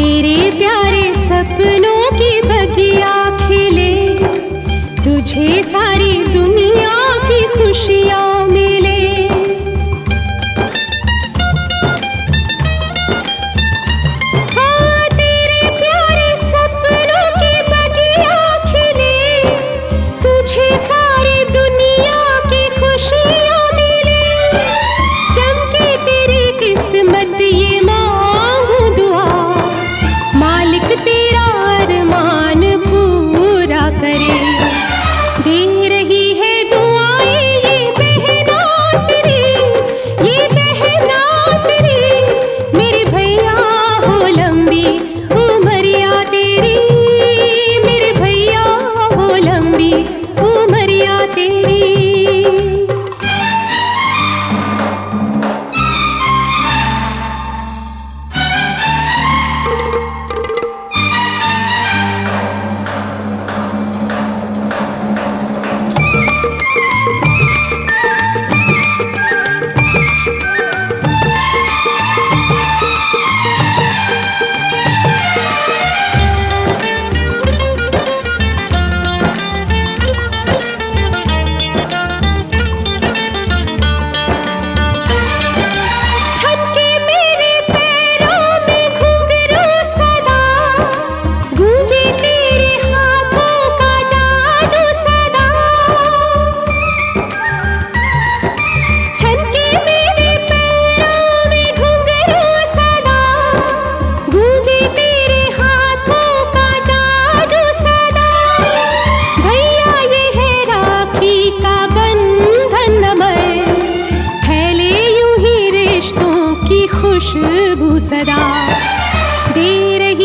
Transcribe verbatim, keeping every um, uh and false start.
तेरे प्यारे सपनों की बगिया खिले, तुझे सारी दुनिया की खुशियाँ मिले। हाँ, तेरे प्यारे सपनों की बगिया खिले, तुझे सारी दुनिया की खुशियाँ मिले। चमके तेरी किस्मत ये मांगू दुआ, मालिक तेरा अरमान पूरा करे। दे रही है दुआएं ये बहना तेरी, ये बहना तेरी। मेरे भैया हो लंबी उमरिया तेरी, मेरे भैया हो लंबी उमरिया तेरी। छमके मेरे पैरों में घुंघरू सदा, गूंजे तेरे हाथों का जादू सदा। छमके मेरे पैरों में घुंघरू सदा, गूंजे तेरे हाथों का जादू सदा। भैया ये है राखी का बंधन अमर, फैले यूं ही रिश्तों की खुशबू सदा। दे रही